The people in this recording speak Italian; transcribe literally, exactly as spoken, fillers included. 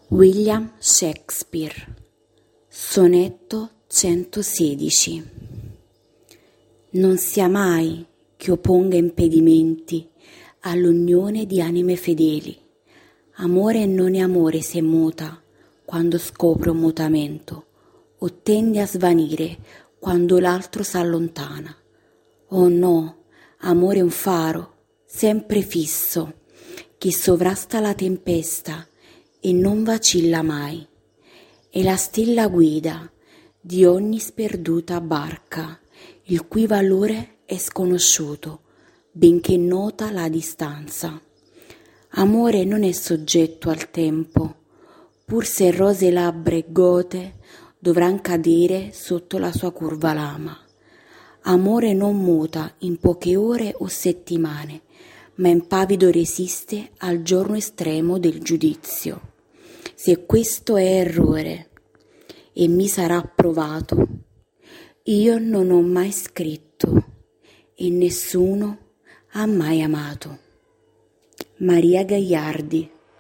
William Shakespeare. Sonetto centosedici. Non sia mai che opponga impedimenti all'unione di anime fedeli. Amore non è amore se muta quando scopre un mutamento, o tende a svanire quando l'altro s'allontana. Oh no, amore è un faro sempre fisso che sovrasta la tempesta e non vacilla mai. È la stella guida di ogni sperduta barca, il cui valore è sconosciuto, benché nota la distanza. Amore non è soggetto al tempo, pur se rose labbra e gote dovran cadere sotto la sua curva lama. Amore non muta in poche ore o settimane, ma impavido resiste al giorno estremo del giudizio. Se questo è errore e mi sarà provato, io non ho mai scritto e nessuno ha mai amato. Maria Gagliardi.